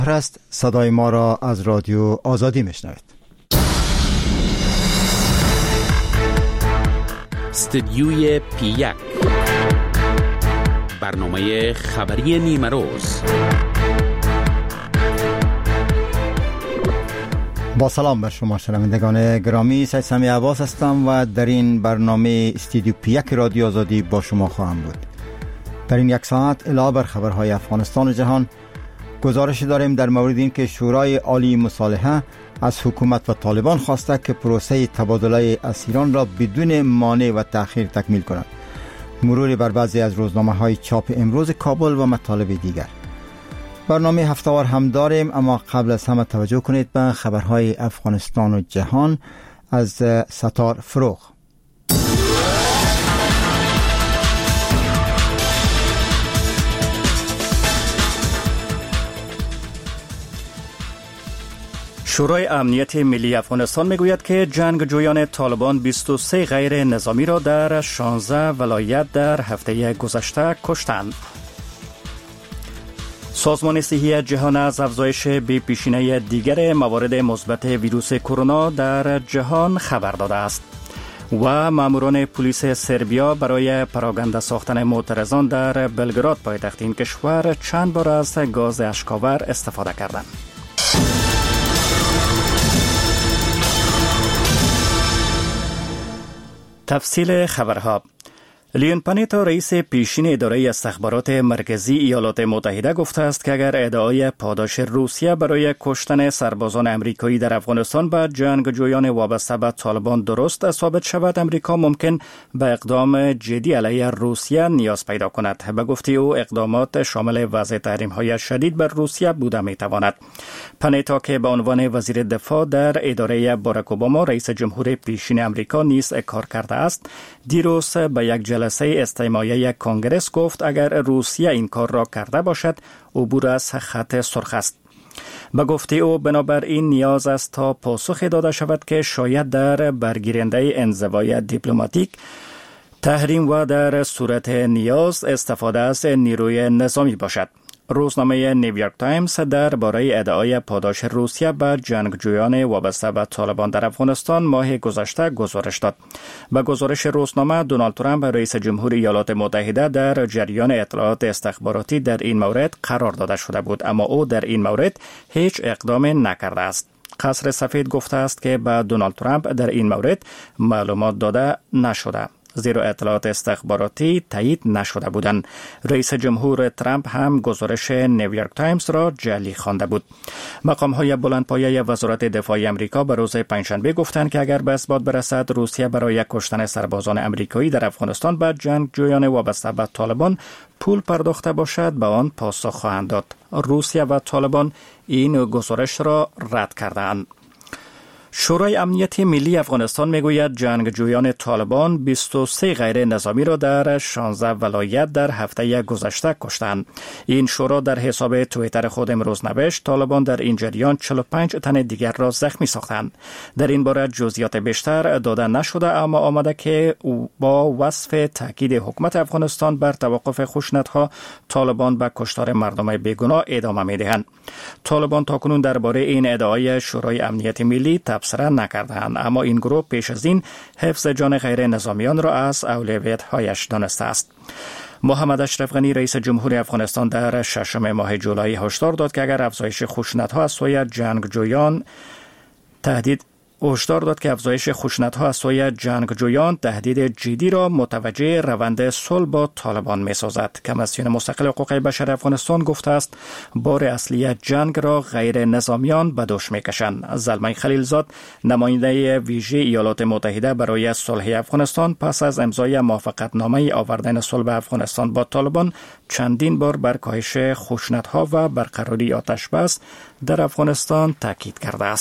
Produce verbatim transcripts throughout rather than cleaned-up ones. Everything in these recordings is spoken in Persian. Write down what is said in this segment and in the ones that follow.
هست صدای ما را از رادیو آزادی میشنوید. استدیوی پی یک، برنامه خبری نیمه روز. با سلام بر شما شنوندگان گرامی، سید سمی عباس هستم و در این برنامه استدیو پی یک رادیو آزادی با شما خواهم بود. در این یک ساعت علاوه بر خبرهای افغانستان و جهان گزارش داریم در مورد این که شورای عالی مصالحه از حکومت و طالبان خواسته که پروسه تبادله اسیران را بدون مانع و تأخیر تکمیل کنند. مروری بر بعضی از روزنامه‌های چاپ امروز کابل و مطالب دیگر. برنامه هفته‌وار هم داریم، اما قبل از همه توجه کنید به خبرهای افغانستان و جهان از ستار فروغ. شورای امنیت ملی افغانستان میگوید که جنگجویان طالبان بیست و سه غیر نظامی را در شانزده ولایت در هفته گذشته کشتند. سازمان صحی جهان از افزایش بی پیشینه دیگر موارد مثبت ویروس کرونا در جهان خبر داده است و ماموران پلیس سربیا برای پراگنده ساختن معترضان در بلگراد پایتخت این کشور چند بار از گاز اشک‌آور استفاده کردند. تفصیل خبرها. لیون پانیتا رئیس پیشین اداره استخبارات مرکزی ایالات متحده گفته است که اگر ادعای پاداش روسیه برای کشتن سربازان امریکایی در افغانستان به جنگجویان وابسته به طالبان درست ثابت شود، امریکا ممکن به اقدام جدی علیه روسیه نیاز پیدا کند. به گفته او اقدامات شامل وضع تحریم‌های شدید بر روسیه بوده می‌تواند. پانیتا که به عنوان وزیر دفاع در اداره باراک اوباما رئیس جمهور پیشین امریکا نیز کار کرده است، دیروز به یک جلسه استماعی کنگرس گفت اگر روسیه این کار را کرده باشد عبور از خط سرخ است. به گفته او بنابراین نیاز است تا پاسخ داده شود که شاید در برگیرنده انزوای دیپلماتیک، تحریم و در صورت نیاز استفاده از نیروی نظامی باشد. روزنامه نیویورک تایمز درباره ادعای پاداش روسیه به جنگجویان وابسته به طالبان در افغانستان ماه گذشته گزارش داد. به گزارش روزنامه، دونالد ترامپ رئیس جمهور ایالات متحده در جریان اطلاعات استخباراتی در این مورد قرار داده شده بود، اما او در این مورد هیچ اقدام نکرده است. قصر سفید گفته است که به دونالد ترامپ در این مورد معلومات داده نشده، زیرا اطلاعات استخباراتی تایید نشده بودند. رئیس جمهور ترامپ هم گزارش نیویورک تایمز را جعلی خوانده بود. مقام‌های بلندپایه وزارت دفاع آمریکا به روز پنجشنبه گفتند که اگر به اثبات برسد روسیه برای کشتن سربازان آمریکایی در افغانستان به جنگجویان وابسته به طالبان پول پرداخته باشد، به آن پاسخ خواهند داد. روسیه و طالبان این گزارش را رد کردند. شورای امنیت ملی افغانستان میگوید جنگجویان طالبان بیست و سه غیر نظامی را در شانزده ولایت در هفته گذشته کشتند. این شورا در حساب توییتر خود امروز نوشت طالبان در این جریان چهل و پنج تن دیگر را زخمی ساختند. در این باره جزئیات بیشتر داده نشده، اما آمده که با وصف تاکید حکومت افغانستان بر توقف خشونت‌ها، طالبان به کشتار مردم بیگناه ادامه می‌دهند. طالبان تاکنون درباره این ادعای شورای امنیت ملی تبصره نکردند، اما این گروه پیش از این حفظ جان غیر نظامیان را از اولویت‌هایش دانسته است. محمد اشرف غنی رئیس جمهور افغانستان در ششم ماه جولای هشدار داد که اگر افزایش خشونت‌ها از سوی جنگجویان تهدید هشدار داد که افزایش خشونت‌ها از سوی جنگجویان تهدید جدی را متوجه روند صلح با طالبان می‌سازد. کمیسیون مستقل حقوق بشر افغانستان گفته است بار اصلی جنگ را غیر نظامیان به دوش می‌کشند. زلمه خلیلزاد نماینده ویژه ایالات متحده برای صلح افغانستان پس از امضای موافقتنامه آوردن صلح افغانستان با طالبان چندین بار بر کاهش خشونت‌ها و برقراری آتش‌بس در افغانستان تاکید کرده است.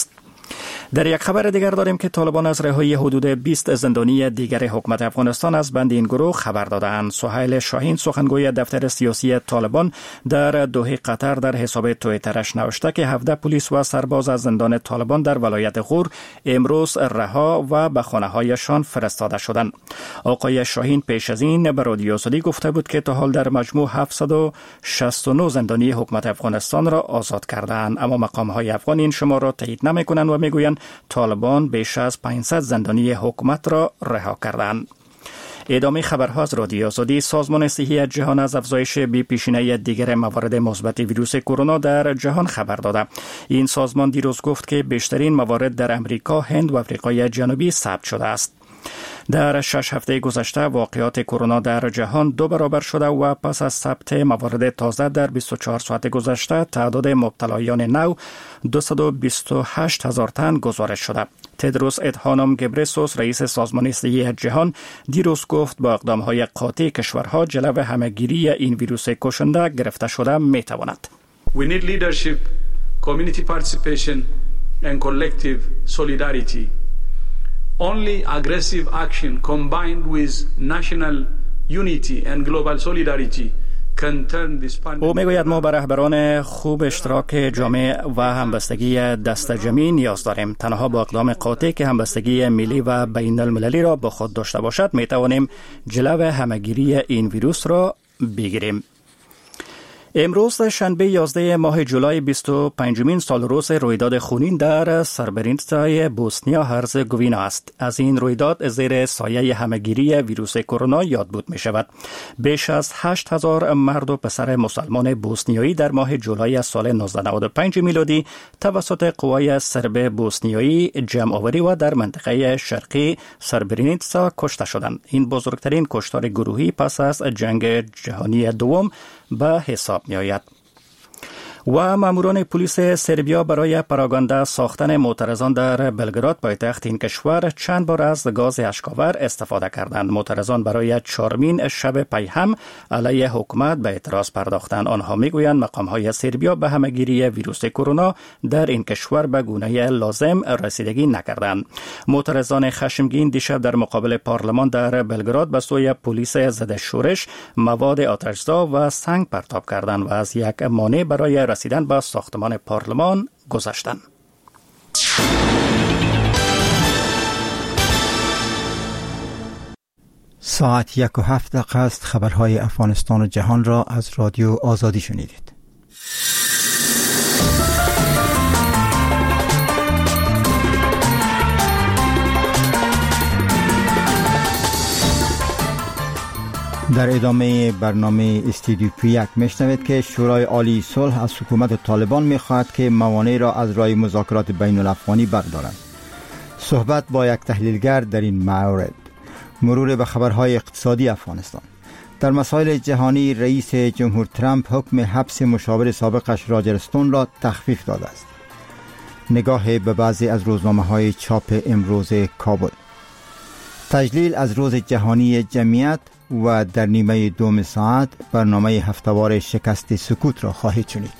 در یک خبر دیگر داریم که طالبان از رهایی حدود بیست زندانی دیگر حکومت افغانستان از بند این گروه خبر دادند. سهیل شاهین سخنگوی دفتر سیاسی طالبان در دوحه قطر در حساب توییترش نوشته که هفده پلیس و سرباز از زندان طالبان در ولایت غور امروز رها و به خانه‌هایشان فرستاده شدند. آقای شاهین پیش از این به رادیو آزادی گفته بود که تا حال در مجموع هفتصد و شصت و نه زندانی حکومت افغانستان را آزاد کردند، اما مقام‌های افغان این شمار را تایید نمی‌کنند و می‌گویند طالبان بیش از پانصد زندانی حکومت را رها کردند. ادامه خبرها از رادیو آزادی. سازمان صحی جهان از افزایش بی پیشینه دیگر موارد مثبت ویروس کرونا در جهان خبر داده. این سازمان دیروز گفت که بیشترین موارد در امریکا، هند و آفریقای جنوبی ثبت شده است. در شش هفته گذشته واقعات کرونا در جهان دو برابر شده و پس از ثبت موارد تازه در بیست و چهار ساعت گذشته تعداد مبتلایان نو دویست و بیست و هشت هزار تن گزارش شده. تدروس ادهانوم گبرسوس رئیس سازمان صحی جهان دیروز گفت با اقدام‌های قاطع کشورها جلو همه‌گیری این ویروس کشنده گرفته شده می‌تواند. We need leadership, community participation and collective solidarity. Only aggressive action combined with national unity and global solidarity can turn this pandemic. او میگوید ما به رهبران خوب، اشتراک جامعه و همبستگی دست جمعی نیاز داریم. تنها با اقدام قاطع که همبستگی ملی و بین المللی را با خود داشته باشد می توانیم جلو همه‌گیری این ویروس را بگیریم. امروز شنبه یازده ماه جولای بیست و پنجمین سال روز رویداد خونین در سربرینتای بوسنیا هرزگوینا است. از این رویداد زیر سایه همه‌گیری ویروس کرونا یاد بود می شود. بیش از هشت هزار مرد و پسر مسلمان بوسنیایی در ماه جولای سال نوزده نود و پنج میلادی توسط قوای سرب بوسنیایی جمع آوری و در منطقه شرقی سربرینتسا کشته شدند. این بزرگترین کشتار گروهی پس از جنگ جهانی دوم به حساب می آید. و ماموران پلیس سربیا برای پراگانده ساختن معترضان در بلگراد پایتخت این کشور چند بار از گاز اشک‌آور استفاده کردند. معترضان برای چهارمین شب پی هم علیه حکومت به اعتراض پرداختند. آنها میگویند مقام‌های سربیا به همه‌گیری ویروس کرونا در این کشور به گونه لازم رسیدگی نکردند. معترضان خشمگین دیشب در مقابل پارلمان در بلگراد به سوی پلیس ضد شورش مواد آتش‌زا و سنگ پرتاب کردند و از یک مانع برای رسیدن به ساختمان پارلمان گذشتند. ساعت یک و هفت دقیقه است. خبرهای افغانستان و جهان را از رادیو آزادی شنیدید. در ادامه برنامه استودیو پیک میشنوید که شورای عالی صلح از حکومت طالبان میخواهد که موانع را از راه مذاکرات بین الافغانی بردارند. صحبت با یک تحلیلگر در این مورد. مرور به خبرهای اقتصادی افغانستان. در مسائل جهانی رئیس جمهور ترامپ حکم حبس مشاور سابقش راجر استون را تخفیف داده است. نگاه به بعضی از روزنامه‌های چاپ امروز کابل. تجلیل از روز جهانی جمعیت و در نیمه دوم ساعت برنامه هفته‌وار شکست سکوت را خواهید شنید.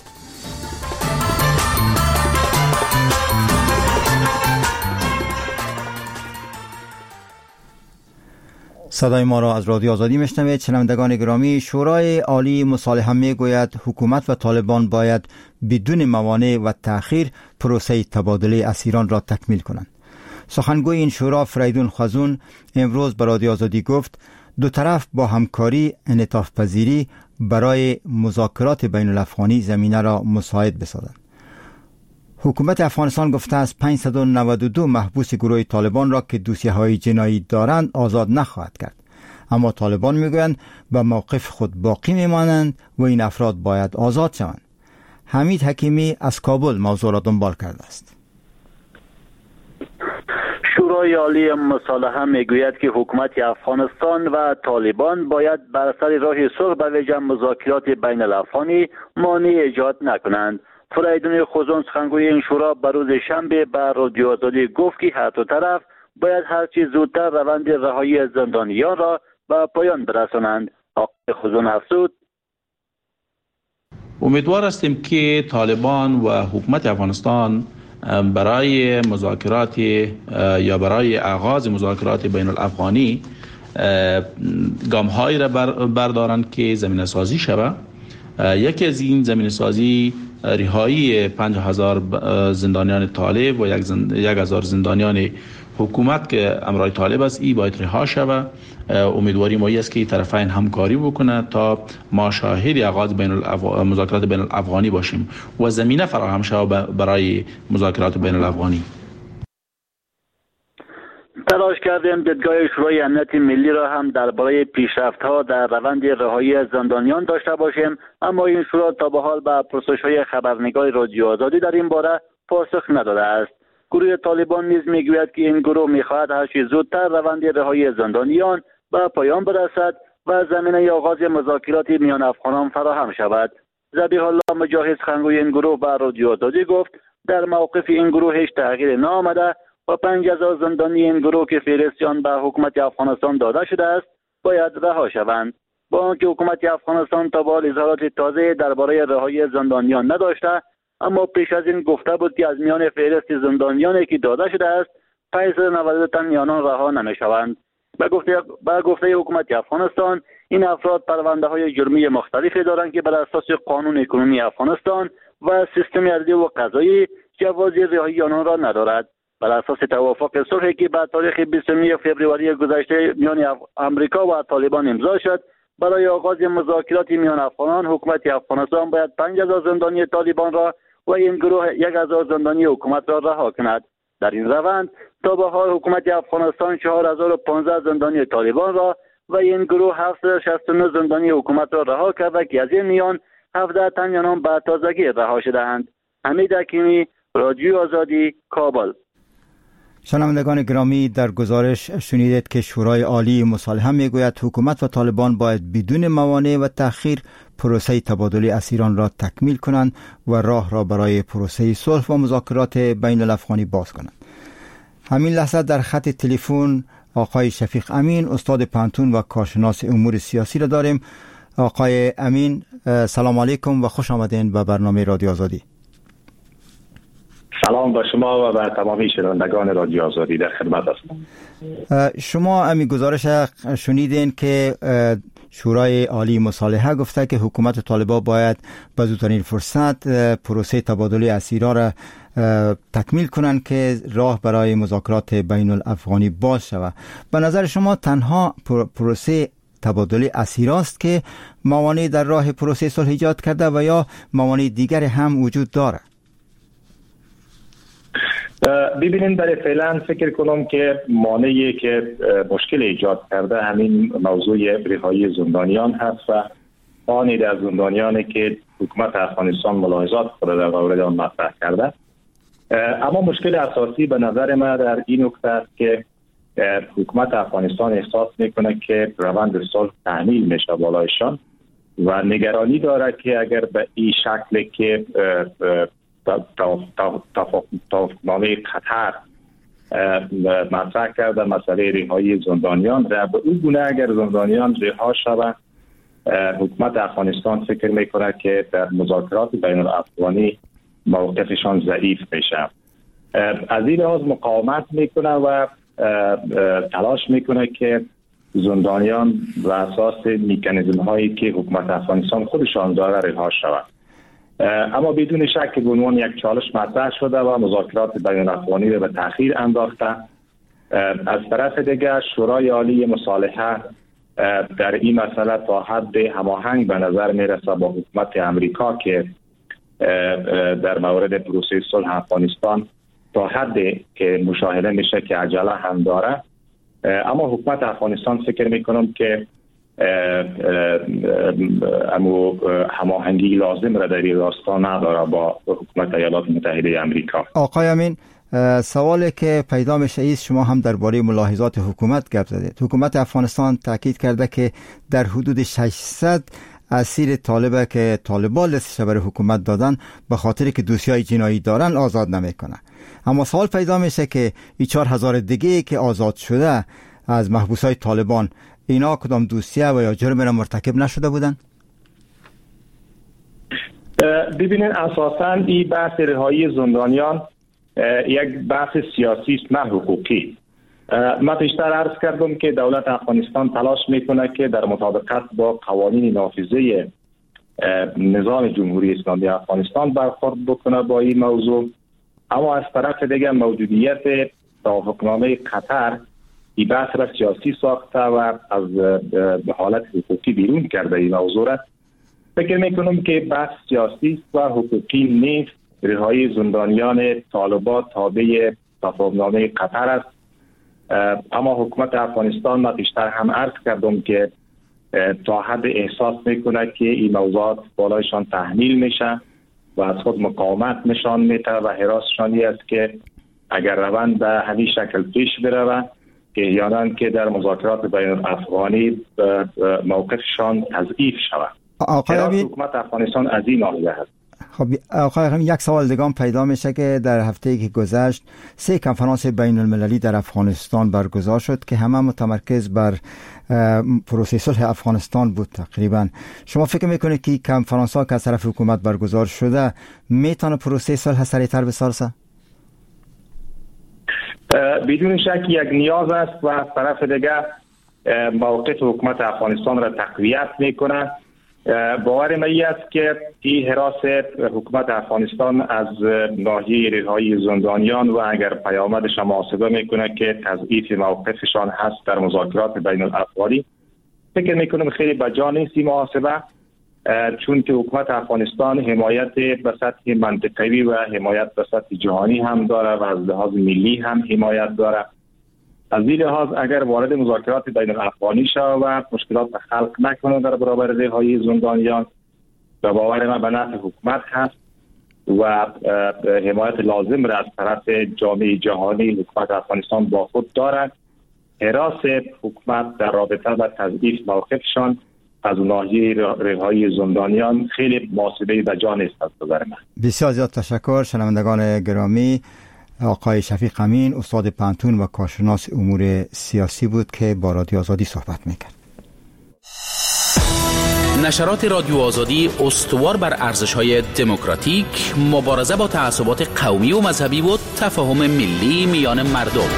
صدای ما را از رادیو آزادی میشنوید. شنوندگان گرامی، شورای عالی مصالحه میگوید حکومت و طالبان باید بدون موانع و تأخیر پروسه تبادله اسیران را تکمیل کنند. سخنگوی این شورا فریدون خزون امروز به رادیو آزادی گفت دو طرف با همکاری انعطاف پذیری برای مذاکرات بین الافغانی زمینه را مساعد بسازند. حکومت افغانستان گفته است پانصد و نود و دو محبوس گروه طالبان را که دوسیه‌های جنایی دارند آزاد نخواهد کرد. اما طالبان میگویند به موقف خود باقی میمانند و این افراد باید آزاد شوند. حمید حکیمی از کابل موضوع را دنبال کرده است. شورای عالی مصالحه میگوید که حکومت افغانستان و طالبان باید بر سر راه صلح به ویژه مذاکرات بین الافغانی مانع ایجاد نکنند. فریدون خزون سخنگوی این شورا به روز شنبه به رادیو آزادی گفت که هر دو طرف باید هرچی زودتر روند رهایی زندانیان را به پایان برسانند. آقای خزون افزود: امیدوار هستیم که طالبان و حکومت افغانستان برای مذاکرات یا برای آغاز مذاکرات بین الافغانی گام هایی را بردارند که زمینه سازی شود. یکی از این زمینه سازی رهایی پنج هزار زندانیان طالب و یک, زند... یک هزار زندانیان حکومت که امرای طالب است، ای باید رها شود. امیدواری ما است که طرفین همکاری بکنه تا ما شاهد آغاز بین الافغ... مذاکرات بین الافغانی باشیم و زمینه فراهم شود برای مذاکرات بین الافغانی. تلاش کردیم دیدگاه شورای امنیت ملی را هم درباره پیشرفت‌ها در روند رهایی زندانیان داشته باشیم، اما این شورا تا به حال به پرسش‌های خبرنگار رادیو آزادی در این باره پاسخ نداده است. گروه طالبان نیز میگوید که این گروه می‌خواهد هر چه زودتر روند رهایی زندانیان به پایان برسد و زمینه آغاز مذاکرات میان افغانان فراهم شود. ذبیح الله مجاهد خنگوی این گروه به رادیو آزادی گفت در موقف این گروه هیچ تغییر نآمده و پنج هزار زندانی این گروه که فهرستیان به حکومت افغانستان داده شده است باید رها شوند. با آنکه حکومت افغانستان تا به حال اظهارات تازه درباره رهایی زندانیان نداشته، اما پیش از این گفته بود که از میان فهرست زندانیانی که داده شده است پنجصد و نود تن میانان رها نمیشوند. به گفته به گفته حکومت افغانستان این افراد پرونده های جرمی مختلفی دارند که بر اساس قانون کنونی افغانستان و سیستم عدلی و قضایی جواز رهایی آنان را ندارد. بر اساس توافق صلحی که به تاریخ بیستم فوریه گذشته میان امریکا و طالبان امضا شد، برای آغاز مذاکرات میان افغانان حکومت افغانستان باید پنج هزار زندانی طالبان را و این گروه یک هزار زندانی حکومت را رها کند. در این روند تا به حال حکومت افغانستان چهار هزار و پانزده زندانی طالبان را و این گروه هفتصد و شصت و نه زندانی حکومت را رها کرده که از این میان هفده تن آنان به تازگی رها شدهاند. حمید حکیمی، رادیو آزادی، کابل. شنوندگان گرامی، در گزارش شنیدید که شورای عالی مصالحه میگوید حکومت و طالبان باید بدون موانع و تأخیر پروسه تبادل اسیران را تکمیل کنند و راه را برای پروسه صلح و مذاکرات بین الافغانی باز کنند. همین لحظه در خط تلفن آقای شفیق امین، استاد پانتون و کارشناس امور سیاسی را داریم. آقای امین، سلام علیکم و خوش آمدین به برنامه رادیو آزادی. سلام با شما و به تمامی شنوندگان رادیو آزادی، در خدمت هستم. شما امی گزارش شنیدین که شورای عالی مصالحه گفته که حکومت و طالبان باید به زودترین فرصت پروسه تبادل اسیران را تکمیل کنند که راه برای مذاکرات بین الافغانی باز شود. به نظر شما تنها پروسه تبادل اسیراست که موانع در راه پروسه صلح ایجاد کرده و یا موانع دیگر هم وجود داره؟ ببینید، برای فعلا فکر کنم که مانعی که مشکل ایجاد کرده همین موضوع رهایی زندانیان هست و آنی در زندانیانی که حکومت افغانستان ملاحظات خود در مورد آن مطرح کرده. اما مشکل اساسی به نظر من در این نکته است که حکومت افغانستان احساس میکنه که روند صلح تحمیل میشه بالایشان و نگرانی داره که اگر به این شکل که توافقنامه قطر مطرح کرده مسئله رهایی زندانیان را به اون گونه اگر زندانیان رها شوند، حکومت افغانستان فکر میکنه که در مذاکرات بین الافغانی موقفشان ضعیف میشه. از این لحاظ مقاومت میکنه و تلاش میکنه که زندانیان و اساس میکانیزم هایی که حکومت افغانستان خودشان داره رها شوند. اما بدون شک که به عنوان یک چالش مطرح شده و مذاکرات بین الافغانی را به تأخیر انداخته. از طرف دیگر شورای عالی مصالحه در این مسئله تا حد هماهنگ به نظر میرسه با حکومت امریکا که در مورد پروسه صلح افغانستان تا حدی که مشاهده میشه که عجله هم داره. اما حکومت افغانستان فکر میکنم که امو هماهنگی لازم را در این راستا نداره با حکومت ایالات متحده امریکا. آقای امین، سوالی که پیدا میشه ایست، شما هم درباره ملاحظات حکومت گپ زدید. حکومت افغانستان تاکید کرده که در حدود ششصد اسیر طالبه که طالبان لستش برای حکومت دادن به خاطر که دوسیای جنایی دارن آزاد نمیکنه. اما سوال پیدا میشه که این چهار هزار دیگه که آزاد شده از محبوسای طالبان، اینا کدام دوسیه و یا جرم را مرتکب نشده بودن؟ ببینید، اساساً این بحث رهایی زندانیان یک بحث سیاسی است نه حقوقی. من پیشتر عرض کردم که دولت افغانستان تلاش میکنه که در مطابقت با قوانین نافذه نظام جمهوری اسلامی افغانستان برخورد بکنه با این موضوع، اما از طرف دیگر موجودیت توافقنامه قطر این بحث را سیاسی ساخته و از حالت حقوقی بیرون کرده این موضوع را. فکر میکنم که بحث سیاسی و حقوقی نیست. رهایی زندانیان طالبان تابع توافقنامه قطر است، اما حکومت افغانستان ما پیشتر هم عرض کردم که تا حد احساس میکنه که این موضوعات بالایشان تحمیل میشه و از خود مقاومت نشان میده و حراسشانی است که اگر روند به همین شکل پیش بره که احیانا که در مذاکرات بین الافغانی موقفشان تضعیف شود. آقای حکومت افغانستان از این ناحیه هست. خب آقای هم یک سوال دیگه پیدا میشه که در هفته که گذشت سه کنفرانس بین المللی در افغانستان برگزار شد که همه متمرکز بر پروسه صلح افغانستان بود تقریبا. شما فکر میکنید که کنفرانس ها که از طرف حکومت برگزار شده میتونه پروسه صلح سریعتر بسازه؟ بدون شک یک نیاز است و از طرف دیگر موقف حکومت افغانستان را تقویت میکنه. باور من است که این حراس حکومت افغانستان از ناحیه رهایی زندانیان و اگر پیامدش محاسبه میکنه که تضعیف موقفشان هست در مذاکرات بین الافغانی، فکر میکنم خیلی بجا نیست این محاسبه، چون که حکومت افغانستان حمایت به سطح منطقوی و حمایت به سطح جهانی هم داره و از لحاظ ملی هم حمایت داره. از این لحاظ اگر وارد مذاکرات بین الافغانی شود و مشکلات خلق نکنه در برابر رهایی زندانیان، به باور من به نفع حکومت هست و حمایت لازم را از طرف جامعه جهانی حکومت افغانستان با خود دارد. حراس حکومت در رابطه با تضعیف موقفشان از ناحیه رهایی زندانیان خیلی محاسبه بجا نیست از نظر من. بسیار زیاد تشکر. شنوندگان گرامی، آقای شفیق امین استاد پانتون و کارشناس امور سیاسی بود که با رادیو آزادی صحبت میکرد. نشرات رادیو آزادی استوار بر ارزش‌های دموکراتیک، مبارزه با تعصبات قومی و مذهبی و تفاهم ملی میان مردم.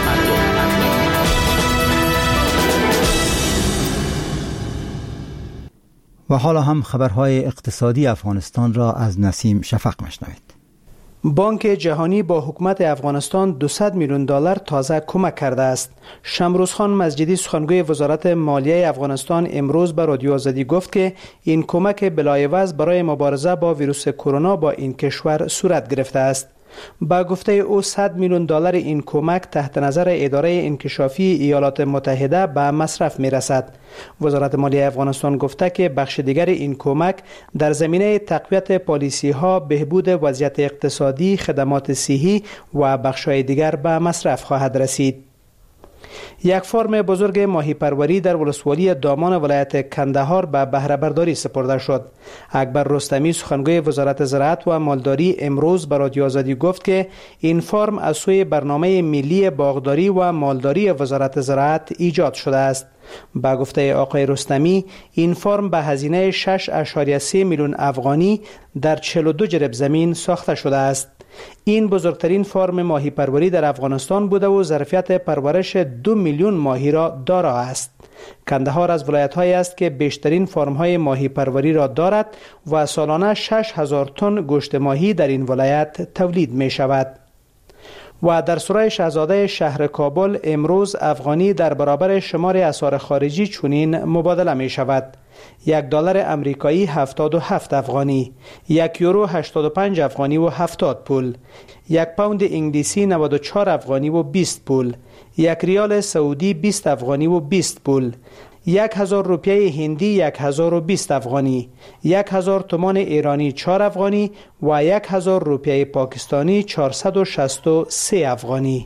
و حالا هم خبرهای اقتصادی افغانستان را از نسیم شفق مشنوید. بانک جهانی با حکومت افغانستان دویست میلیون دلار تازه کمک کرده است. شمروز خان مسجدی سخنگوی وزارت مالیه افغانستان امروز به رادیو آزادی گفت که این کمک بلایوز برای مبارزه با ویروس کرونا با این کشور صورت گرفته است. با گفته او صد میلیون دلار این کمک تحت نظر اداره انکشافی ایالات متحده به مصرف می رسد. وزارت مالیه افغانستان گفته که بخش دیگر این کمک در زمینه تقویت پالیسی ها، بهبود وضعیت اقتصادی، خدمات صحی و بخش‌های دیگر به مصرف خواهد رسید. یک فرم بزرگ ماهی پروری در ولسوالی دامان ولایت کندهار به بهره برداری سپرده شد. اکبر رستمی سخنگوی وزارت زراعت و مالداری امروز به رادیو آزادی گفت که این فرم از سوی برنامه ملی باغداری و مالداری وزارت زراعت ایجاد شده است. با گفته آقای رستمی این فرم به هزینه شش ممیز سه میلیون افغانی در چهل و دو جرب زمین ساخته شده است. این بزرگترین فرم ماهی پروری در افغانستان بوده و ظرفیت پرورش دو میلیون ماهی را دارا است. کندهار از ولایت‌هایی است که بیشترین فرم‌های ماهی پروری را دارد و سالانه شش هزار تن گوشت ماهی در این ولایت تولید می شود. و در سرای شاهزاده شهر کابل امروز افغانی در برابر شمار اسعار خارجی چنین مبادله می شود: یک دلار امریکایی هفتاد و هفت افغانی، یک یورو هشتاد و پنج افغانی و هفتاد پول، یک پوند انگلیسی نود و چهار افغانی و بیست پول، یک ریال سعودی بیست افغانی و بیست پول، یک هزار روپیه هندی یک هزار و بیست افغانی، یک هزار تومان ایرانی چهار افغانی و یک هزار روپیه پاکستانی چهارصد و شصت و سه افغانی.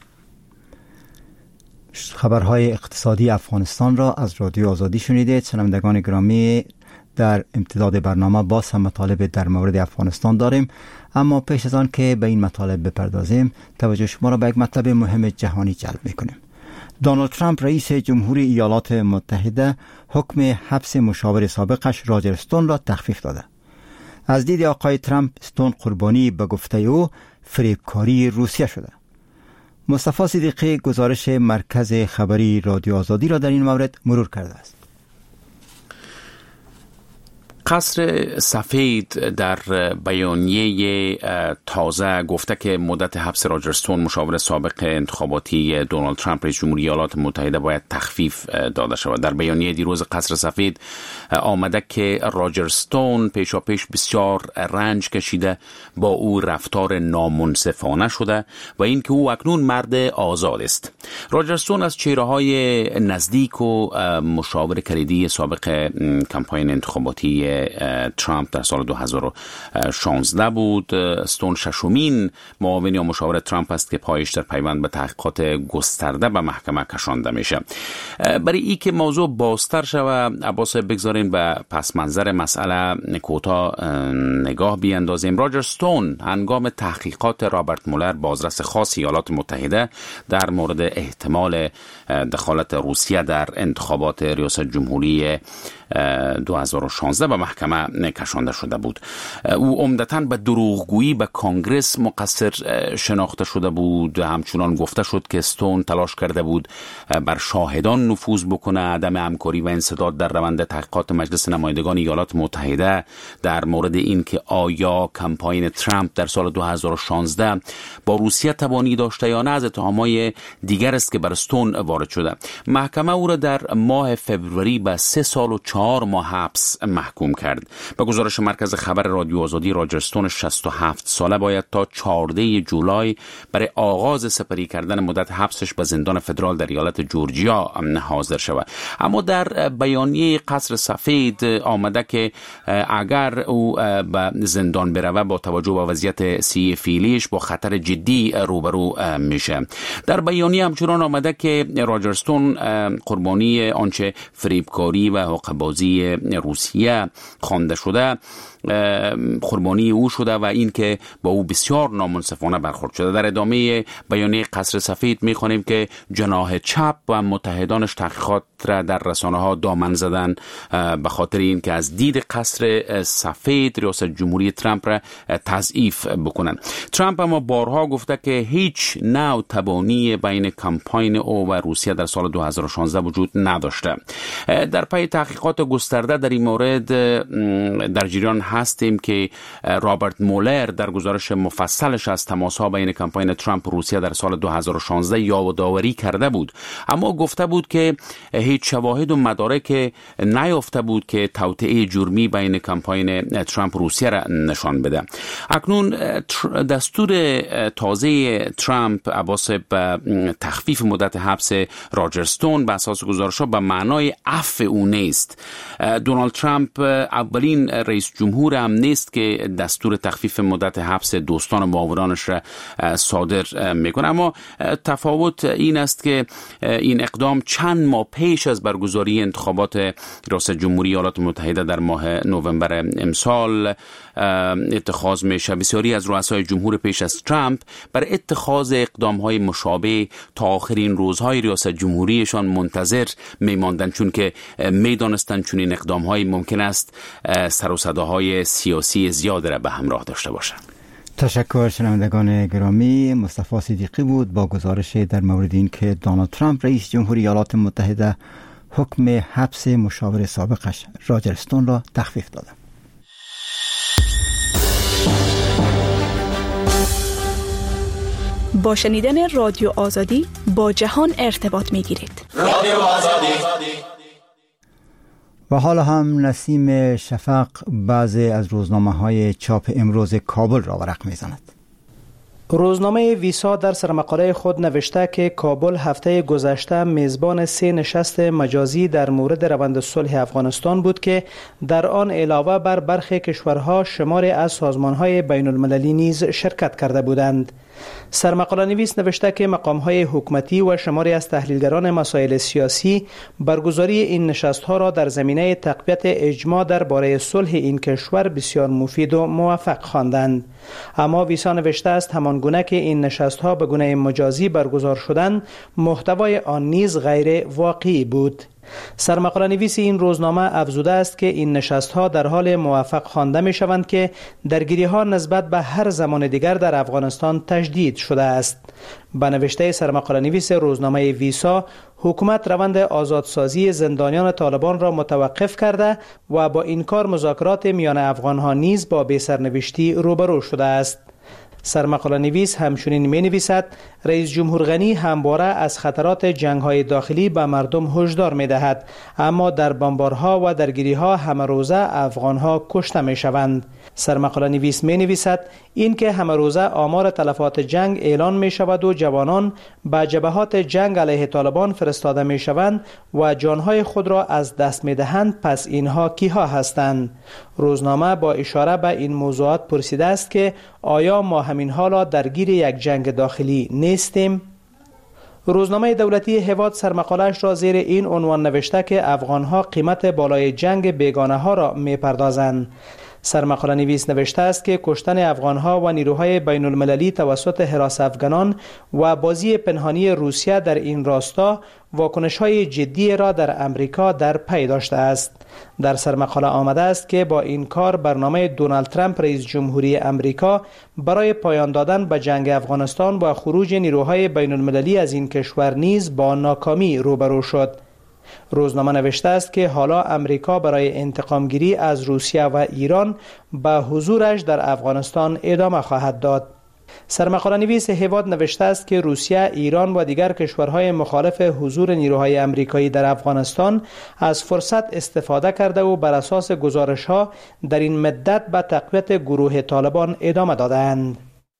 خبرهای اقتصادی افغانستان را از رادیو آزادی شنیدید. شنوندگان گرامی، در امتداد برنامه باز هم مطالب در مورد افغانستان داریم، اما پیش از آن که به این مطالب بپردازیم توجه شما را به یک مطلب مهم جهانی جلب می‌کنیم. دونالد ترامپ رئیس جمهوری ایالات متحده حکم حبس مشاور سابقش راجر استون را تخفیف داده. از دید آقای ترامپ استون قربانی به گفته او فریبکاری روسیه شده. مصطفی صدیقی گزارش مرکز خبری رادیو آزادی را در این مورد مرور کرده است. قصر سفید در بیانیه تازه گفته که مدت حبس راجر استون مشاور سابق انتخاباتی دونالد ترامپ رئیس جمهوری ایالات متحده باید تخفیف داده شود. در بیانیه دیروز قصر سفید آمده که راجر استون پیشاپیش بسیار رنج کشیده، با او رفتار نامنصفانه شده و اینکه او اکنون مرد آزاد است. راجر استون از چهره‌های نزدیک و مشاور کلیدی سابق کمپاین انتخاباتی ترامپ در سال دو هزار و شانزده بود. استون ششمین معاون یا مشاور ترامپ است که پایش در پیوند به تحقیقات گسترده به محکمه کشانده میشه. برای ای که موضوع بازتر شود، عباس بگذارین به پس منظر مسئله کوتاه نگاه بیاندازیم. راجر استون هنگام تحقیقات رابرت مولر، بازرس خاص ایالات متحده، در مورد احتمال دخالت روسیه در انتخابات ریاست جمهوری دو هزار و شانزده به محکمه کشانده شده بود. او عمدتاً به دروغگویی به کانگرس مقصر شناخته شده بود. همچنان گفته شد که استون تلاش کرده بود بر شاهدان نفوذ بکنه. عدم همکاری و انسداد در روند تحقیقات مجلس نمایندگان ایالات متحده در مورد این که آیا کمپاین ترامپ در سال دو هزار و شانزده با روسیه تبانی داشته یا نه از اتهامات دیگر است که بر استون وارد شده. محکمه او را در ماه فوریه به سه سال و چهار ماه حبس محکوم کرد. به گزارش مرکز خبر رادیو آزادی، راجر استون شصت و هفت ساله باید تا چهاردهم جولای برای آغاز سپری کردن مدت حبسش به زندان فدرال در ایالت جورجیا حاضر شود. اما در بیانیه قصر سفید آمده که اگر او به زندان بروه با توجه به وضعیت صحی فعلیش با خطر جدی روبرو میشه. در بیانیه همچنان آمده که راجر استون قربانی آنچه فریبکاری و حقه‌بازی روسیه خوانده شده قربانی او شده و این که با او بسیار نامنصفانه برخورد شده. در ادامه بیانیه قصر سفید می‌خوانیم که جناح چپ و متحدانش تحقیقات را در رسانه‌ها دامن زدن به خاطر این که از دید قصر سفید ریاست جمهوری ترامپ را تضعیف بکنن. ترامپ اما بارها گفته که هیچ نوع تبانی بین کمپاین او و روسیه در سال دو هزار و شانزده وجود نداشته. در پی تحقیقات گسترده در این مورد در جریان هستیم که رابرت مولر در گزارش مفصلش از تماس‌ها بین کمپاین ترامپ و روسیه در سال دو هزار و شانزده یادآوری کرده بود، اما گفته بود که هیچ شواهد و مدارک نیافته بود که توطئه جرمی بین کمپاین ترامپ و روسیه را نشان بده. اکنون دستور تازه ترامپ عباس به تخفیف مدت حبس راجر استون به اساس گزارش‌ها به معنای عفو او نیست. دونالد ترامپ اولین رئیس جمهور هم نیست که دستور تخفیف مدت حبس دوستان و معاونانش را صادر میکنه، اما تفاوت این است که این اقدام چند ماه پیش از برگزاری انتخابات ریاست جمهوری ایالات متحده در ماه نوامبر امسال اتخاذ میشه. بسیاری از رؤسای جمهور پیش از ترامپ بر اتخاذ اقدام‌های مشابه تا آخرین روزهای ریاست جمهوریشان منتظر میماندن، چون که میدانستند چون این اقدام‌های ممکن است سر و صداهای سیاسی زیاد را به همراه داشته باشند. تشکر شنوندگان گرامی. مصطفی صدیقی بود با گزارش در مورد این که دونالد ترامپ رئیس جمهوری ایالات متحده حکم حبس مشاور سابقش راجر استون را تخفیف داده. با شنیدن رادیو آزادی با جهان ارتباط می گیرید. رادیو آزادی. و حالا هم نسیم شفق بعضی از روزنامه‌های چاپ امروز کابل را ورق می‌زند. روزنامه ویسا در سرمقاله خود نوشته که کابل هفته گذشته میزبان سه نشست مجازی در مورد روند صلح افغانستان بود که در آن علاوه بر برخی کشورها شماری از سازمان‌های بین‌المللی نیز شرکت کرده بودند. سرمقاله نویس نوشته که مقام‌های حکومتی و شماری از تحلیلگران مسائل سیاسی برگزاری این نشست‌ها را در زمینه تقویت اجماع درباره صلح این کشور بسیار مفید و موفق خواندند. اما ویسا نوشته است همانگونه که این نشست‌ها به گونه مجازی برگزار شدند، محتوای آن نیز غیر واقعی بود. سرمقاله نویس این روزنامه افزوده است که این نشست‌ها در حال موفق خوانده می‌شوند که درگیری‌ها نسبت به هر زمان دیگر در افغانستان تجدید شده است. به نوشته سرمقاله نویس روزنامه ویسا، حکومت روند آزادسازی زندانیان طالبان را متوقف کرده و با این کار مذاکرات میان افغان‌ها نیز با بی‌سرنوشتی روبرو شده است. سرمقاله نویس همچنین می نویسد رئیس جمهور غنی همواره از خطرات جنگ‌های داخلی به مردم هشدار می دهد، اما در بمبارها و درگیری‌ها همه روزه افغان‌ها کشته می شوند. سرمقاله نویس می نویسد این که همه روزه آمار تلفات جنگ اعلان می شود و جوانان به جبهات جنگ علیه طالبان فرستاده می شوند و جانهای خود را از دست می دهند، پس اینها کیها هستند؟ روزنامه با اشاره به این موضوعات پرسیده است که آیا ما همین حالا درگیر یک جنگ داخلی نیستیم؟ روزنامه دولتی هواد سرمقاله‌اش را زیر این عنوان نوشته که افغان‌ها قیمت بالای جنگ بیگانه ها را می‌پردازند. سرمقاله نویس نوشته است که کشتن افغان‌ها و نیروهای بین المللی توسط حراس افغانان و بازی پنهانی روسیه در این راستا واکنش‌های جدی را در امریکا در پی داشته است. در سرمقاله آمده است که با این کار برنامه دونالد ترامپ رئیس جمهوری امریکا برای پایان دادن به جنگ افغانستان و خروج نیروهای بین المللی از این کشور نیز با ناکامی روبرو شد. روزنامه نوشته است که حالا امریکا برای انتقامگیری از روسیه و ایران به حضورش در افغانستان ادامه خواهد داد. سرمقاله نویس هواد نوشته است که روسیه، ایران و دیگر کشورهای مخالف حضور نیروهای امریکایی در افغانستان از فرصت استفاده کرده و بر اساس گزارش‌ها در این مدت به تقویت گروه طالبان ادامه دادند.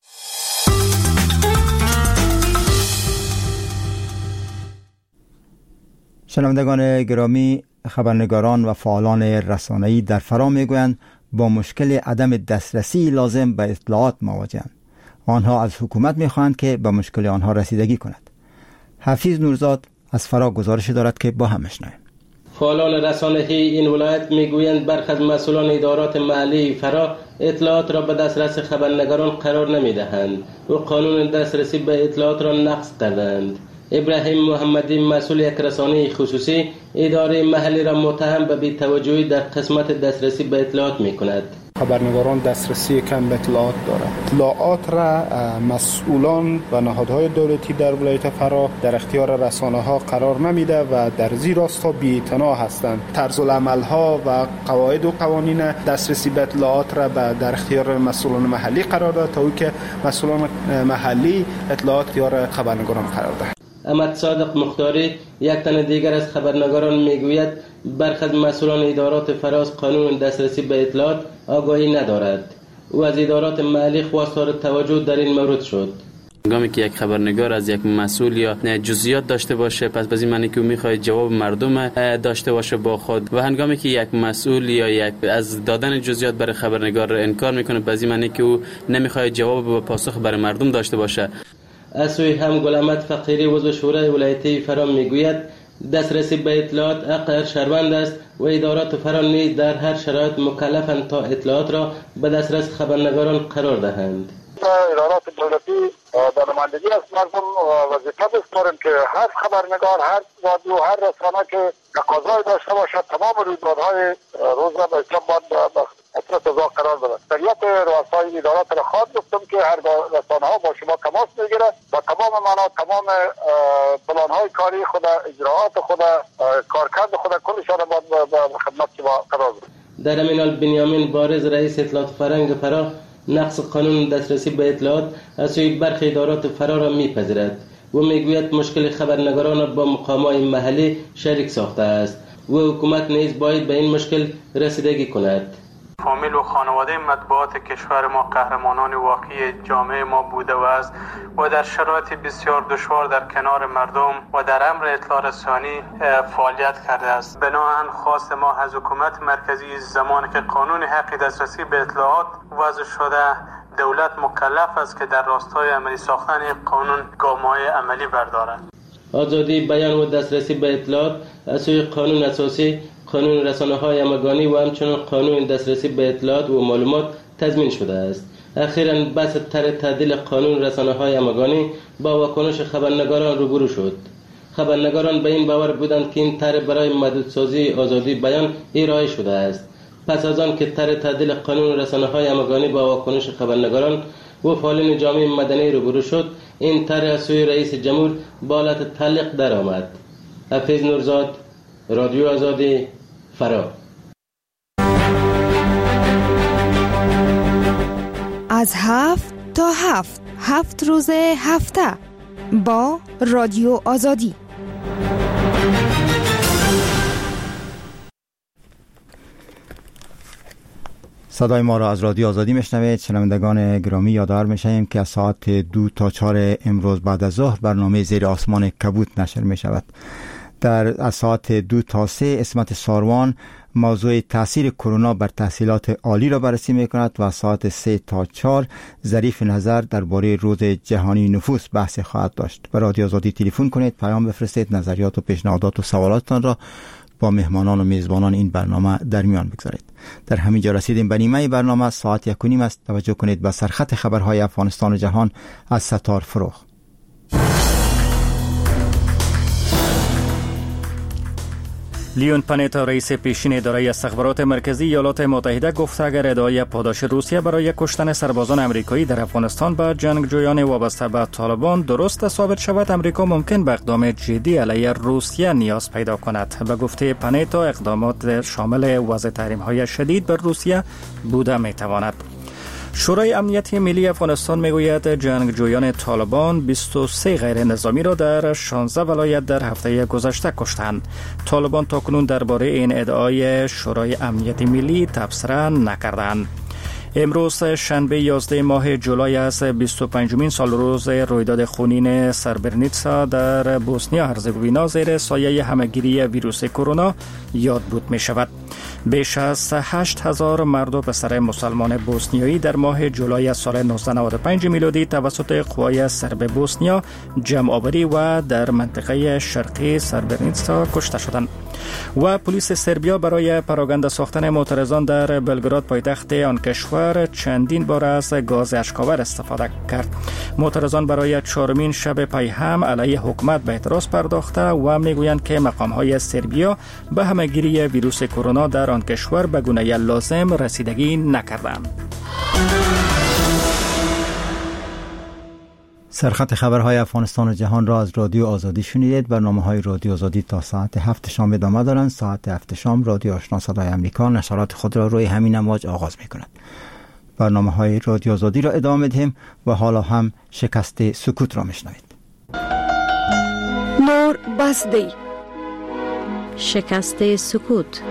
شنوندگان گرامی، خبرنگاران و فعالان رسانه‌ای در فرا میگویند با مشکل عدم دسترسی لازم به اطلاعات مواجهند. آنها از حکومت میخواهند که به مشکل آنها رسیدگی کند. حفیظ نورزاد از فرا گزارش دارد که با هم بشنویم. فعالان رسانه‌ای این ولایت میگویند برخی از مسئولان ادارات محلی فرا اطلاعات را به دسترس خبرنگاران قرار نمیدهند و قانون دسترسی به اطلاعات را نقض کردند. ابراهیم محمدی، مسئول یک رسانه خصوصی، اداره محلی را متهم به بی‌توجهی در قسمت دسترسی به اطلاعات می‌کند. خبرنگاران دسترسی کم به اطلاعات دارند. اطلاعات را مسئولان و نهادهای دولتی در ولایت فرا در اختیار رسانه‌ها قرار نمیده و در زیر راستا بی‌اعتنا هستند. طرز العمل‌ها و قواعد و قوانین دسترسی به اطلاعات را در اختیار مسئولان محلی قرار داد تا که مسئولان محلی اطلاعات اختیار خبرنگاران قرار دهند. احمد صادق مختاری، یک تن دیگر از خبرنگاران، میگوید برخی از مسئولان ادارات فراز قانون دسترسی به اطلاعات آگاهی ندارد و از ادارات محلی خواستار توجه در این مورد شد. هنگامی که یک خبرنگار از یک مسئول یا جزئیات داشته باشه، پس به این معنی که میخواد جواب مردم داشته باشه با خود، و هنگامی که یک مسئول یا یک از دادن جزئیات برای خبرنگار انکار میکنه، به این معنی که او نمیخواد جواب و پاسخ برای مردم داشته باشه. از سوی هم گل احمد فقیری، عضو شورای ولایتی فرا، میگوید دسترسی به اطلاعات حق هر شهروند است و ادارات فرا نیز در هر شرایط مکلفند تا اطلاعات را به دسترس خبرنگاران قرار دهند. ادارات دولتی در نمایندگی از مردم وظیفه بسپاریم که هر خبرنگار، هر رادیو، هر رسانه که تقاضای داشته باشد تمام رویدادهای روز را به اطلاع باید اطلاع تضاد قرار بدن. سریعت رؤسای ادارات را خواهد گفتم که هر رسانه ها با شما تماس میگیره و تمام معنا تمام پلان های کاری خود، اجراعات خود، کارکرد خود کلشان را باید به خدمت شما قرار بدن. در همین حال بنیامین بارز، رئیس اطلاعات فرنگ فرا، نقض قانون دسترسی به اطلاعات از سوی برخی ادارات فرا را میپذیرد و میگوید مشکل خبرنگاران را با مقامات محلی شریک ساخته است و حکومت نیز باید به این مشکل رسیدگی کند. فامیل و خانواده مطبوعات کشور ما قهرمانان واقعی جامعه ما بوده و است و در شرایط بسیار دشوار در کنار مردم و در امر اطلاع رسانی فعالیت کرده است. بنابراین خواست ما از حکومت مرکزی زمانی که قانون حق دسترسی به اطلاعات وضع شده، دولت مکلف است که در راستای عملی ساختن قانون گام‌های عملی بردارد. آزادی بیان و دسترسی به اطلاعات از سوی قانون اساسی، قانون رسانه‌های همگانی و همچنین قانون دسترسی به اطلاعات و معلومات تضمین شده است. اخیراً بحث طرح تعدیل قانون رسانه‌های همگانی با واکنش خبرنگاران روبرو شد. خبرنگاران به این باور بودند که این طرح برای محدودسازی آزادی بیان ارائه شده است. پس از آن که طرح تعدیل قانون رسانه‌های همگانی با واکنش خبرنگاران و فعالین جامعه مدنی روبرو شد، این طرح از سوی رئیس جمهور با حالت تعلیق درآمد. حفیظ نورزاد، رادیو آزادی، فرا. از هفت تا هفت هفت روز هفته با رادیو آزادی. صدای ما را از رادیو آزادی میشنوید. شنوندگان گرامی، یادآور میشیم که از ساعت دو تا چهار امروز بعد از ظهر برنامه زیر آسمان کبوت نشر می شود. در از ساعت دو تا سه اسمت ساروان موضوع تاثیر کرونا بر تحصیلات عالی را بررسی می کند و ساعت سه تا چهار ظریف نظر درباره روز جهانی نفوس بحث خواهد داشت. به رادیو آزادی تلفن کنید، پیام بفرستید، نظریات و پیشنهادات و سوالاتتان را با مهمانان و میزبانان این برنامه در میان بگذارید. در همین جا رسیدیم به نیمه برنامه. ساعت یک و نیم است. توجه کنید به سرخط خبرهای افغانستان و جهان از ستار فروغ. لیون پانیتا رئیس پیشین اداره استخبارات مرکزی ایالات متحده گفت اگر ادعای پاداش روسیه برای کشتن سربازان آمریکایی در افغانستان با جنگجویان وابسته به طالبان درست ثابت شود، آمریکا ممکن به اقدام جدی علیه روسیه نیاز پیدا کند. به گفته پانیتا اقدامات شامل وضع تحریم‌های شدید بر روسیه بوده می‌تواند. شورای امنیت ملی افغانستان میگوید جنگجویان طالبان بیست و سه غیر نظامی را در شانزده ولایت در هفته گذشته کشتند. طالبان تاکنون درباره این ادعای شورای امنیت ملی تبصره نکردند. امروز شنبه یازده ماه جولای است، بیست و پنجمین سال روز رویداد خونین سربرنیتسا در بوسنیا هرزگوینا زیر سایه همهگیری ویروس کرونا یاد بود می شود. بیش از هشت هزار مرد و پسر مسلمان بوسنیایی در ماه جولای سال نوزده نود و پنج میلادی توسط قوای سرب بوسنیا جمع آوری و در منطقه شرقی سربرنیتسا کشته شدند. و پلیس سربیا برای پراگنده ساختن معترضان در بلگراد پایتخت آن کشور چندین بار از گاز اشک‌آور استفاده کرد. معترضان برای چهارمین شب پی هم علیه حکومت به اعتراض پرداخته و میگویند که مقام‌های سربیا به همهگیری ویروس کرونا در آن کشور به گونه لازم رسیدگی نکردند. سرخط خبرهای افغانستان و جهان را از رادیو آزادی شنیدید. برنامه‌های رادیو آزادی تا ساعت هفت شام ادامه دارند. ساعت هفت شام رادیو آشنا صدای امریکا نشرات خود را روی همین امواج آغاز می‌کند. برنامه‌های رادیو آزادی را ادامه دهیم و حالا هم شکست سکوت را میشنوید. نور بسدی، شکست سکوت.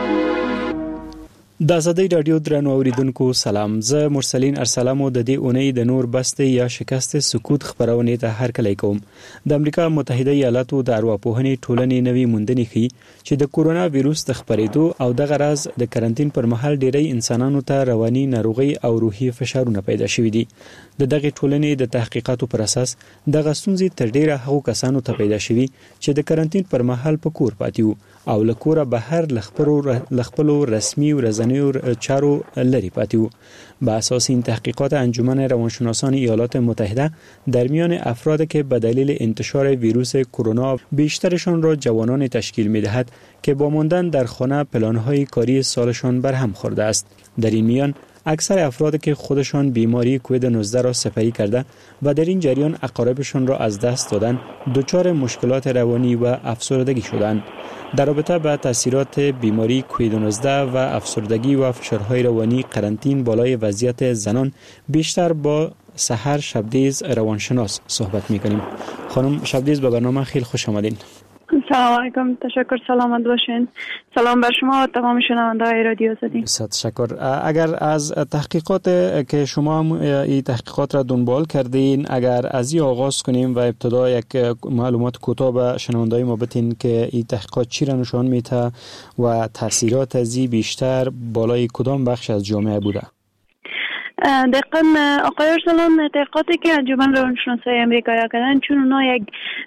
د ازادۍ رادیو درنو اوریدونکو سلام. زه مرسلین ارسلم او د دې اونۍ د نور بست یا شکست سکوت خبرونه ته هر کله کوم. د امریکا متحده ایالاتو د ارواپوهنې ټولنې نوې موندنې ښيي چې د کورونا وایروس د خپرېدو او د غراز د کرنټین پر مهال ډېری انسانانو ته رواني ناروغي او روحي فشارونه پیدا شوي دي. د دغه ټولنې د تحقیقاتو پر اساس د غستونځي تر ډیره هغو کسانو ته پیدا شوي چې د کرنټین پر مهال په کور پاتې وو او له کوره بهر لخپلو رسمي ورځنیو چارو لري پاتې وو. با اساس این تحقیقات انجمن روانشناسان ایالات متحده در میان افراد که به دلیل انتشار ویروس کرونا بیشترشان را جوانان تشکیل می‌دهد که با ماندن در خانه پلان‌های کاری سالشان برهم خورده است. در این میان اکثر افراد که خودشان بیماری کووید نوزده را سپری کرده و در این جریان اقاربشان را از دست دادن، دچار مشکلات روانی و افسردگی شدند. در رابطه با تاثیرات بیماری کووید نوزده و افسردگی و فشارهای روانی قرنطین بالای وضعیت زنان بیشتر با سحر شبدیز روانشناس صحبت می‌کنیم. خانم شبدیز به برنامه خیلی خوش آمدین. سلام علیکم، تشکر، سلامت باشین. سلام بر شما و تمام شنونده‌های رادیو آزادی. بسیار تشکر. اگر از تحقیقات که شما این تحقیقات را دنبال کردین، اگر از این آغاز کنیم و ابتدا یک معلومات کوتاه به شنونده‌های ما بدین که این تحقیقات چی را نشان میده و تاثیرات از این بیشتر بالای کدام بخش از جامعه بوده؟ دقیقاً آقای ارسلان، تحقیقاتی که انجمن روانشناسای امریکایی کردن، چون اونا یک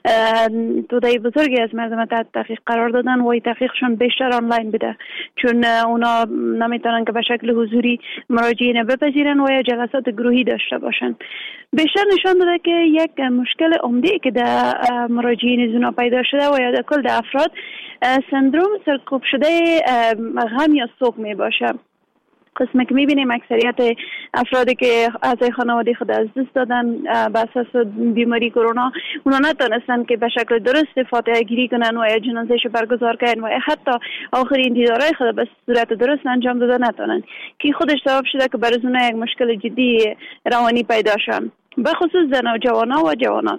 توده بزرگی از مردم تحت تحقیق قرار دادن و تحقیقشون بیشتر آنلاین بده، چون اونا نمیتونن که به شکل حضوری مراجعین بپذیرن و یا جلسات گروهی داشته باشن. بیشتر نشان داده که یک مشکل عمده که در مراجعین زونا پیدا شده و یا در کل در افراد سندروم سرکوب شده غم یا سوگ می باشه. قسمی که میبینیم اکثریت افرادی که اعضای خانواده خود از دست دادن به اساس بیماری کرونا، اونا نتونستن که به شکل درست فاتحه گیری کنن و یا جنازه‌اش برگزار کنن و حتی آخرین دیدارهای خود به صورت درست انجام داده نتونن، که خودش سبب شده که برای اونا یک مشکل جدی روانی پیدا شد، به خصوص زن و جوانا و جوانان.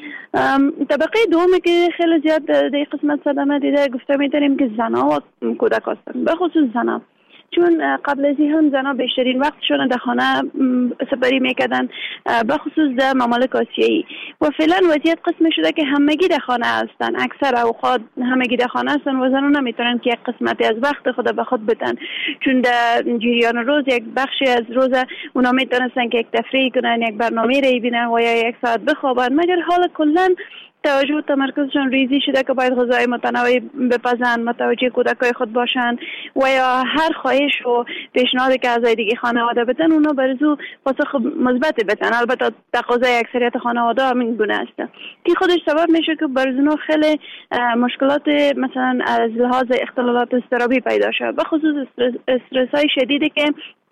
طبقه دومی که خیلی زیاد در قسمت صدمه دیده گفته میتونیم که زنها و کودک هستن، به خصوص زنها، چون قبل از این هم زنها بیشترین وقتشون در خانه سپری میکردن، به خصوص در ممالک آسیایی، و فعلا وضعیت قسم شده که همگی در خانه هستن، اکثر اوقات همگی در خانه هستن و زنها نمیتونن که یک قسمتی از وقت خود به خود بدن، چون در جریان روز یک بخشی از روز اونا میتونستن که یک تفریح کنن، یک برنامه رو ببینن و یا یک ساعت بخوابن، مگر حال کلا توجه و تمرکزشون ریزی شده که باید غذای متنوع بپزن، متوجه کودکای خود باشن و یا هر خواهش و پیشنهادی که اعضای دیگه خانواده بدن اونا برزو پاسخ مثبت بدن. البته تقاضای اکثریت خانواده همین گونه است که خودش سبب میشه که برزو خیلی مشکلات مثلا از لحاظ اختلالات اضطرابی پیدا شه، به خصوص استرس های شدیدی که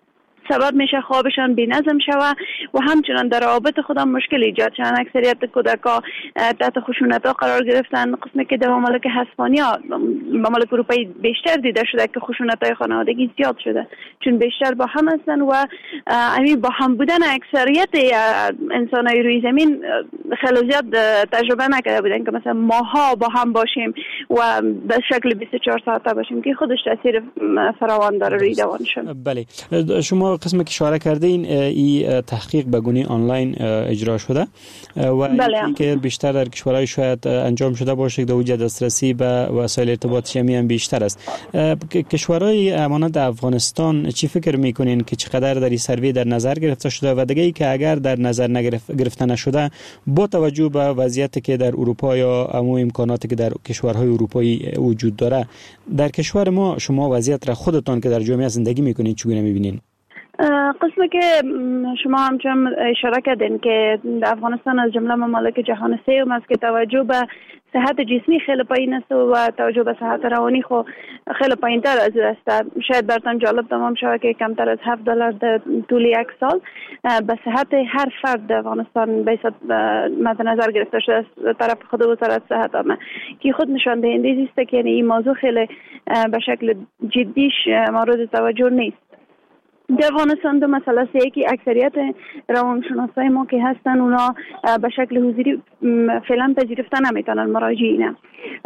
سبب میشه خوابشان بی‌نظم شوه و همچنان در روابط خودم مشکل ایجاد شدن. اکثریت کودکا تحت خشونت ها قرار گرفتن، قسمی که در ممالک اسپانیا، ممالک اروپایی بیشتر دیده شده که خشونت های خانوادگی زیاد شده، چون بیشتر با هم هستن و همین با هم بودن اکثریت انسان های روی زمین خیلی زیاد تجربه نکرده بودن که مثلا ماها با هم باشیم و به شکل بیست و چهار ساعته باشیم، که خودش تاثیر فراوان داره روی روانشون. بله، شما قسم که اشاره کرده این ای تحقیق به گونه آنلاین اجرا شده و بله. که بیشتر در کشورهای شاید انجام شده باشه که وجود دسترسی به وسایل ارتباط جمعی هم بیشتر است. کشورهای امانت افغانستان چی فکر میکنین که چقدر در این سروی در نظر گرفته شده و دیگه ای که اگر در نظر گرفته نشده با توجه به وضعیتی که در اروپا یا عموم امکاناتی که در کشورهای اروپایی وجود داره، در کشور ما شما وضعیت را خودتان که در جامعه زندگی میکنین چگونه میبینین؟ قسمی که شما همچنان اشاره کردین که افغانستان از جمله ممالک جهان سوم است که توجه به صحت جسمی خیلی پایین است و توجه به صحت روانی خو خیلی پایین تر از است. شاید براتون جالب تمام شود که کمتر از هفت دلار در طول یک سال به صحت هر فرد در افغانستان بیست مد نظر گرفته شده از طرف خود وزارت صحت عامه، که خود نشان دهنده است که این موضوع خیلی به شکل جدیش مورد توجه نیست. در افغانستان دو مسئله است، یکی اکثریت روانشناسای ما که هستن اونا به شکل حضوری فعلا پذیرفته نمیتونن مراجعین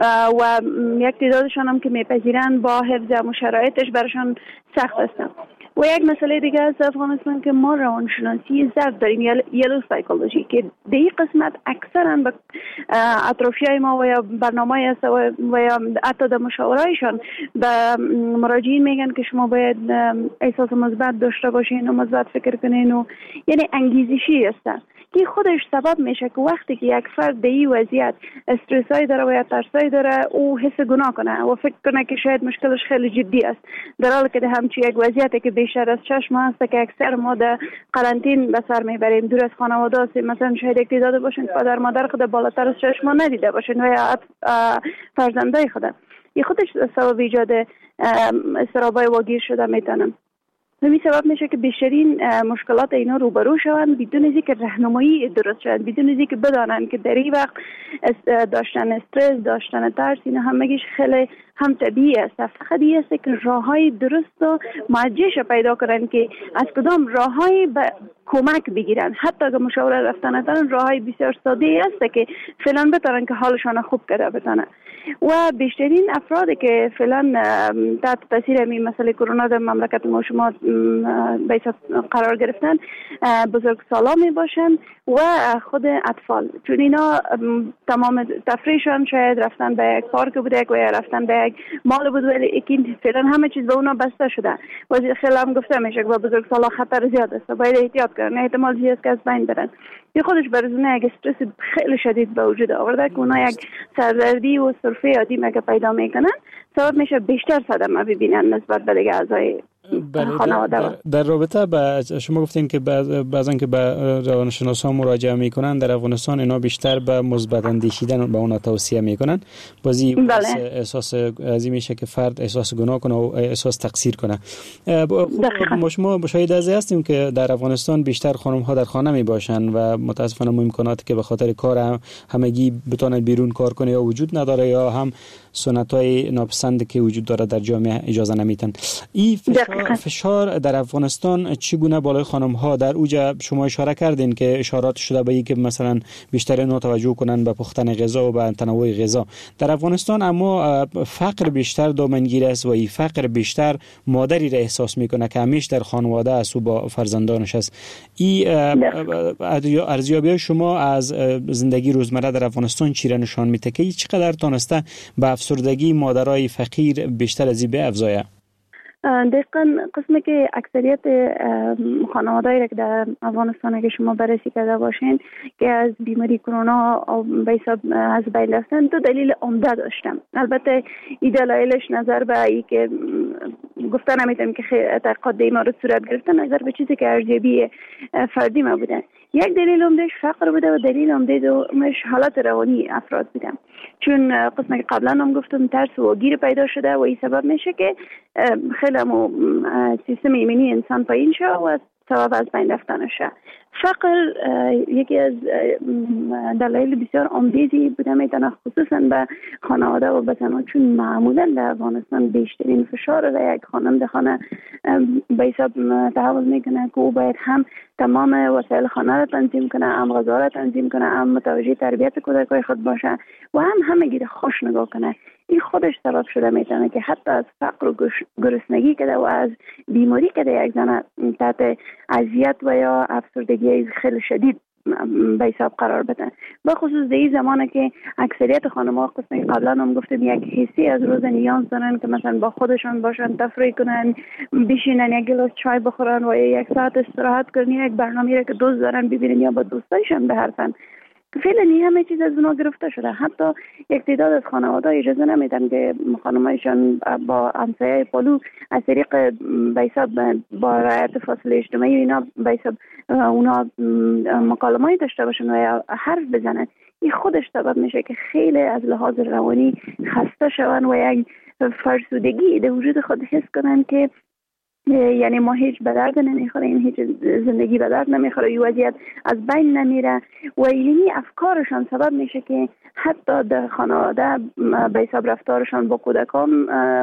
و یک تعدادشان هم که میپذیرن با حفظ مشرایطش برشان سخت است. و یک مسئله دیگه از افغانستان که ما روانشناسی ضرب داریم، یلو سایکولوژی، که در این قسمت اکثرا به اطرافیای ما و یا برنامه هست و یا حتی در مشاورایشان به مراجعین میگن که شما باید احساس مثبت داشته باشین و مثبت فکر کنین و یعنی انگیزشی هستن، که خودش سبب میشه که وقتی که یک فرد در این وضعیت استرسایی داره و یا ترسایی داره او حس گناه کنه و فکر کنه که شاید مشکلش خیلی جدی است، در حالی که همچی یک وضعیتی که بیشتر از شش ماه است که اکثر ما در قرنطین به سر میبریم، دور از خانواده هستیم، مثلا شاید یک تعداد باشین پدر مادر خود بالاتر از شش ماه ندیده باشین و یا فرزندای خود، این خودش سبب ایجاد استرابای واگیر شده میتونن. همین سبب میشه که بیشترین مشکلات اینا روبرو شوند بدون از اینکه راهنمایی درست شد، بدون از اینکه بدانن که در این وقت داشتن استرس، داشتن ترس، اینا همگیش خیلی هم طبیعی است. فقط این است که راههای درست و موجهش پیدا کنن که از کدام راههای کمک بگیرن. حتی که مشاوره رفتن ندارن راههای بسیار ساده است که فعلا بتونن که حالشان خوب کرده بتونن. و بیشترین افرادی که فعلا تحت تاثیر این مسئله کرونا در مملکت ما شما بیشتر قرار گرفتن بزرگسالان می باشن و خود اطفال، چون اینا تمام تفریحشان شاید رفتن به یک پارک بوده و یا رفتن به یک مال بود، ولی اکین فعلا همه چیز به اونا بسته شده. وزیر خیلی هم گفته میشه که با بزرگسالان خطر زیاد است، باید احتیاط کنن، احتمال زیاد که از بین برن. این خودش برای اونا یک استرس خیلی شدید به وجود آورده که اونا یک سردردی و سرفه عادی مگه پیدا میکنن، سبب میشه بیشتر صدمه ببینن نسبت به دیگه اعضای خانواده. در, در رابطه با شما گفتین که بعضن که به روانشناسان مراجعه میکنن در افغانستان اینا بیشتر به مثبت اندیشیدن به اونا توصیه میکنن، بازی بله. احساس ازی میشه که فرد احساس گناه کنه و احساس تقصیر کنه. ما شما شاهد از هستیم که در افغانستان بیشتر خانم ها در خانه می باشن و متاسفانه امکاناتی که به خاطر کار هم همگی بتونن بیرون کار کنه یا وجود نداره یا هم سنت‌های ناپسند که وجود داره در جامعه اجازه نمیتن. این فشار, فشار در افغانستان چگونه بالای خانم ها در اوج شما اشاره کردین که اشارات شده به این که مثلا بیشتر اینا توجه کنن به پختن غذا و به تنوع غذا در افغانستان، اما فقر بیشتر دامنگیر است و این فقر بیشتر مادری را احساس میکنه که همیشه در خانواده است و با فرزندانش است. این ارزیابی شما از زندگی روزمره در افغانستان چی را نشان میده که چقدر تونسته به افسردگی مادرای فقیر بیشتر از این افزایه؟ دقیقاً قسمی که اکثریت خانواده‌ای که در افغانستان که شما بررسی کرده باشین که از بیماری کرونا به حساب از بین رفتن دو دلیل عمده داشتن. البته این دلایلش نظر به ای که گفتن نمیتونم که تحقیقات دیما رو صورت گرفتن، نظر به چیزی که ارزیابی فردی ما بودن. یک دلیل عمدهش فقر بوده و دلیل عمده دومش حالت روانی افراد بودن، چون قسمی که قبلا هم گفتم ترس و گیر پیدا شده و این سبب میشه که خیلی همو سیستم ایمنی انسان پایین شه و سبب از بین رفتنشه. فقر یکی از دلایل بسیار عمده‌ای بوده میتونه خصوصا به خانواده و به زنان، چون معمولا در افغانستان بیشترین فشار را یک خانم در خانه به حساب تحمل میکنه که او باید هم تمام وسایل خانه را تنظیم کنه، هم غذا را تنظیم کنه، هم متوجه تربیت کودکای خود باشه و هم همگی خوش نگاه کنه. این خودش سبب شده میتونه که حتی از فقر و گرسنگی کده و از بیماری کده یک زن تحت اذیت و یا افسردگی خیلی شدید به حساب قرار بدن. به خصوص در این زمانه که اکثریت خانم‌ها قسمی قبلا هم گفتم یک حسی از روز نیاز دارن که مثلا با خودشان باشن، تفریح کنن، بشینن، یک گلاس چای بخورن و یک ساعت استراحت کنن، یک برنامه‌ای را که دوست دارن ببینن یا با دوستایشان بحرفن. فعلا این همه چیز از اونا گرفته شده. حتی یک تعداد از خانواده اجازه نمیدن که خانمایشان با همسایه پالو از طریق به حساب با رعایت فاصله اجتماعی اینا به حساب اونا مکالمه‌ای داشته باشن و یا حرف بزنن. این خودش سبب میشه که خیلی از لحاظ روانی خسته شون و یک فرسودگی در وجود خود حس کنن که یعنی ما هیچ به درد نمیخوره، این هیچ زندگی به درد نمیخوره، این وضعیت از بین نمیره و اینی افکارشان سبب میشه که حتی در خانواده به حساب رفتارشان با کودکان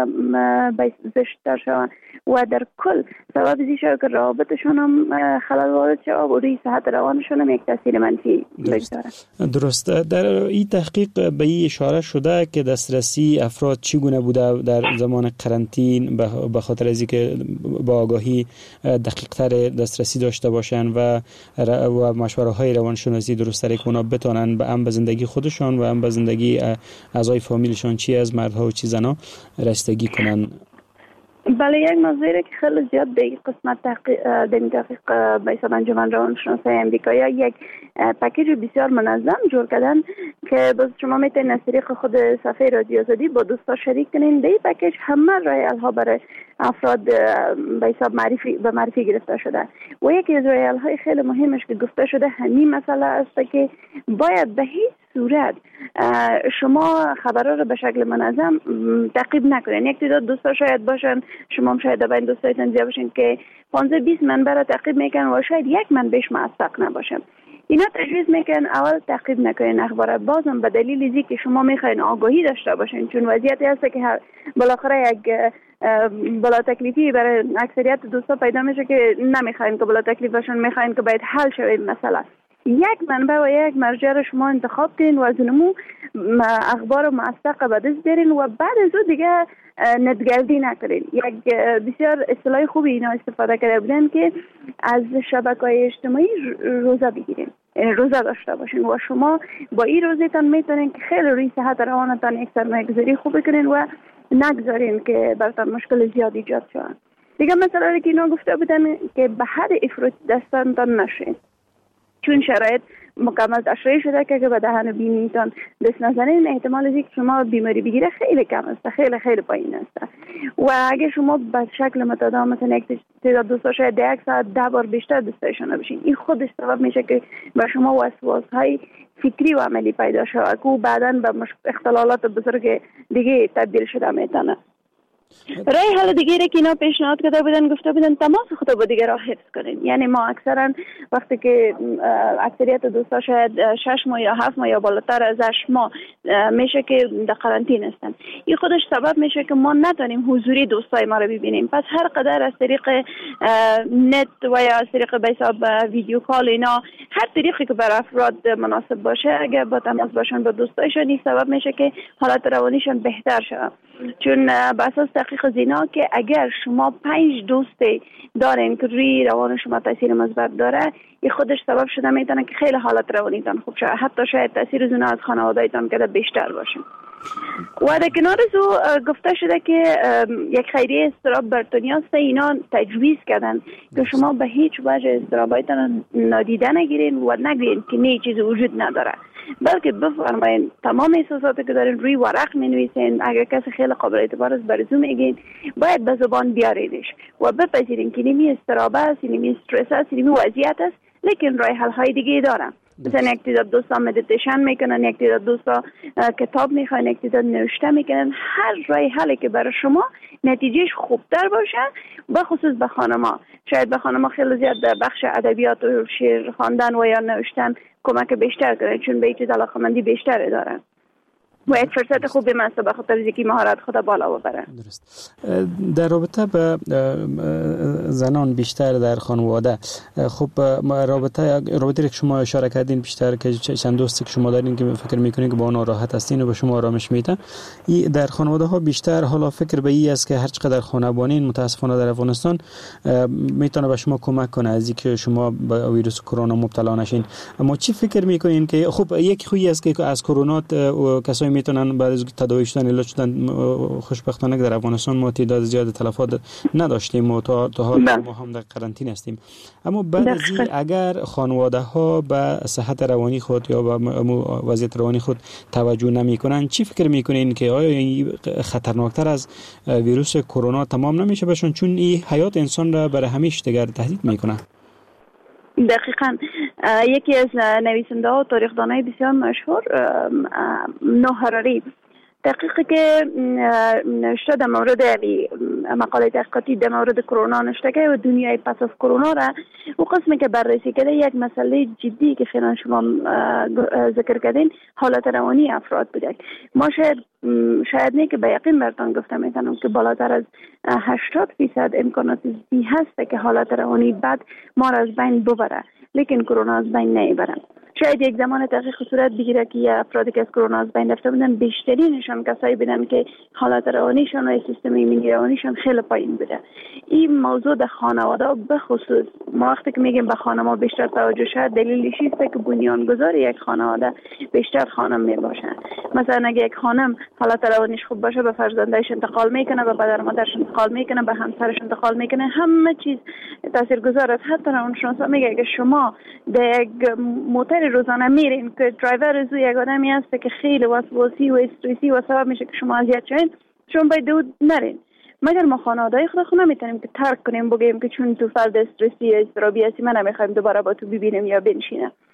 زشت‌تر شون و در کل سبب میشه که روابطشان هم خلل وارد شه و روی صحت روانشان هم یک تاثیر منفی بگذاره. درسته. در این تحقیق به این اشاره شده که دسترسی افراد چگونه بوده در زمان قرنطین به خاطر از اینکه با آگاهی دقیق تر دسترسی داشته باشن و و مشوره های روانشناسی درست تری که اونا بتونن به هم به زندگی خودشان و هم به زندگی اعضای فامیلشان چی از مردها و چی زنها رسیدگی کنن. بله، یک موضوعی که خیلی زیاد در این قسمت تحقیق در این تحقیق به حساب انجمن روانشناسی امریکایی یک پکیج بسیار منظم جور کردن که باز شما میتونید از طریق خود صفحه رادیو آزادی با دوستا شریک کنین. در این پکیج همه رایل ها برای افراد به حساب معرفی به معرفی گرفته شده و یکی از رایل های خیلی مهمش که گفته شده همین مسئله است که باید به هیچ صورت شما خبرها رو به شکل منظم تعقیب نکنین. یک تعداد دوستا شاید باشن، شما هم شاید بین دوستایتون زیاد باشین که پانزده بیست منبع رو تعقیب میکنن و شاید یک منبعش موثق نباشه. اینا تجویز میکنن اول تعقیب نکنین اخبار، بازم به دلیل اینکه شما میخواین آگاهی داشته باشین، چون وضعیتی هست که بالاخره یک بلا تکلیفی برای اکثریت دوستا پیدا میشه که نمیخواین که بلا تکلیفشون، میخواین که باید حل شوه مسئله. یک منبع و یک مرجع رو شما انتخاب کنین و از اونمو اخبار موثق به دست بیارین و بعد از اون دیگه ندگردی نکنین. یک بسیار اصطلاح خوبی اینا استفاده کرده بودن که از شبکه‌های اجتماعی روزه بگیرین، یعنی روزه داشته باشین و شما با این روزتان میتونین که خیلی روی صحت روانتان یک سرمایه‌گذاری خوب کنین و نگذارین که براتون مشکل زیاد ایجاد شود. دیگه مثلا که اینا گفته بودن که به حد افراط دستتان نشین، چون شرایط مکمل تشریح شده که به دهن و بینیتان دست نزنین، احتمال از اینکه شما بیماری بگیره خیلی کم است، خیلی خیلی پایین است. و اگه شما به شکل متداوم مثلا یک تعداد دوستا شاید ده یک ساعت ده بار بیشتر دوستایشان بشین، این خودش سبب میشه که به شما وسواس‌های فکری و عملی پیدا شود که بعداً به اختلالات بزرگ دیگه تبدیل شده میتونه. رای حل دیگه که اینا پیشنهاد کرده بودن، گفته بودن تماس خود با دیگه را حفظ کنین. یعنی ما اکثرا وقتی که اکثریت دوستا شاید شش ماه یا هفت ماه یا بالاتر از هشت ماه میشه که در قرنطین هستن، این خودش سبب میشه که ما نتونیم حضوری دوستای ما رو ببینیم. پس هر قدر از طریق نت و یا از طریق به حساب ویدیو کال اینا، هر طریقی که بر افراد مناسب باشه اگر با تماس باشن با دوستایشون، این سبب میشه که حالت روانیشون بهتر شه. چون بر اساس تحقیق زینا که اگر شما پنج دوست دارین که روی روان شما تاثیر مثبت داره، این خودش سبب شده میتونه که خیلی حالت روانیتان خوب شه، حتی شاید تاثیر از اونها از خانواده‌تان که بیشتر باشه. و در کنار از او گفته شده که یک خیریه استراب بر دنیا است، اینا تجویز کردن که شما به هیچ وجه استرابایتان نادیده نگیرین و نگیرین که نه چیزی وجود نداره، بلکه بفرمایین تمام احساساتی که دارین روی ورق می‌نویسین. اگر کسی خیلی قابل اعتبار است براتون میگین، باید به زبان بیارینش و بپذیرین که نمی استراب است، نمی استرس است، نمی وضعیت است، لیکن راه حل های دیگه دارن. مثلا یک تعداد دوستا مدیتیشن میکنن، یک تعداد دوستا کتاب میخوان، یک تعداد نوشته میکنن. هر راه حلی که برای شما نتیجهش خوبتر باشه، بخصوص به خانما. شاید به خانما خیلی زیاد در بخش ادبیات و شعر خواندن و یا نوشتن کمک بیشتر کنه، چون به این چیز علاقه‌مندی بیشتر دارن و یک فرصت خوبی مثلا به خاطر اینکه مهارت خود بالا ببرن. درست. در رابطه با زنان بیشتر در خانواده، خب رابطه رابطه که شما اشاره کردین بیشتر که چند دوستی که شما دارین که فکر میکنین که با اون راحت هستین و به شما آرامش میده، در خانواده ها بیشتر حالا فکر به این است که هر چقدر خانواده‌بانین متاسفانه در افغانستان میتونه به شما کمک کنه از اینکه شما به ویروس کرونا مبتلا نشین. اما چی فکر میکنین که خب یک خویی است که از کرونا کسایی میتونن بعد از تداوی شدن علاج شدن؟ خوشبختانه در افغانستان ما تعداد زیاد تلفات نداشتیم و تا تا حال ما هم در قرنطینه هستیم. اما بعد از این اگر خانواده ها به صحت روانی خود یا به وضعیت روانی خود توجه نمیکنن، چی فکر میکنین که آیا این خطرناکتر از ویروس کرونا تمام نمیشه بشون، چون این حیات انسان را برای همیشه دیگر تهدید میکنه؟ دقیقا. یکی از نویسنده ها و تاریخدانای بسیار مشهور نوح هراری تحقیقی که نوشته در مورد مقاله تحقیقاتی در مورد کرونا نوشته که و دنیای پس از کرونا را و قسمی که بررسی کرده، یک مسئله جدی که فعلا شما ذکر کردین حالت روانی افراد بوده. ما شاید شاید نه که به یقین براتون گفتم میتونم که بالاتر از هشتاد فیصد امکانات زی هست که حالت روانی بد ما را از بین ببره، لیکن کرونا از بین نمیبره. شاید یک زمان تحقیق صورت بگیره که افرادی که از کرونا از بین رفته بودن بیشترینشان کسایی بودن که حالت روانیشان و سیستم ایمنی روانیشان خیلی پایین بوده. این موضوع در خانواده به خصوص ما وقتی که میگیم به خانواده بیشتر توجه شد، دلیلش است که بنیانگذار یک خانواده بیشتر خانم میباشن. مثلا اگه یک خانم حالت روانیش خوب باشه، به فرزندش انتقال میکنه، به پدر مادرش انتقال میکنه، به همسرش انتقال میکنه، همه چیز تاثیرگذار است. حتی روانشناسا میگه که شما در یک موتور روزانه میرین که درایور از یک آدمی هست که خیلی وسواسی و استرسی و سبب میشه که شما اذیت شین، شما باید دود نرین. مگر ما خانواده خود خود نمیتونیم که ترک کنیم بگیم که چون تو فرد استرسی یا اضطرابی هستی ما نمیخوایم دوباره با تو ببینیم یا بنشینه.